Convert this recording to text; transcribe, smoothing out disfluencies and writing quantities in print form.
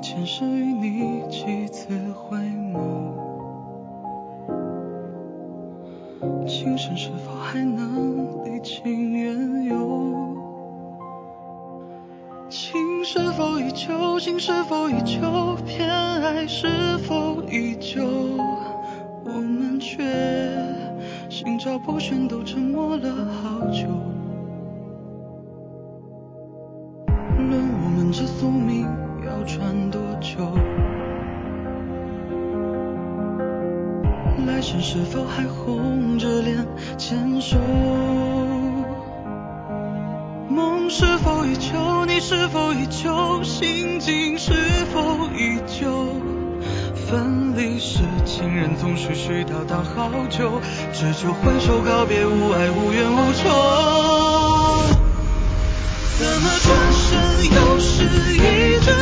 前世与你几次回眸，今生是否还能历经缘由？情是否依旧，心是否依旧，偏爱是否依旧？我们却心照不宣，都沉默了好久。论我们这宿命要传多久？来生是否还红着脸牵手？梦是否依旧，你是否依旧，心境是否依旧？分离时情人总是絮叨叨好久，只求挥手告别，无爱无怨无愁。怎么转身又是一阵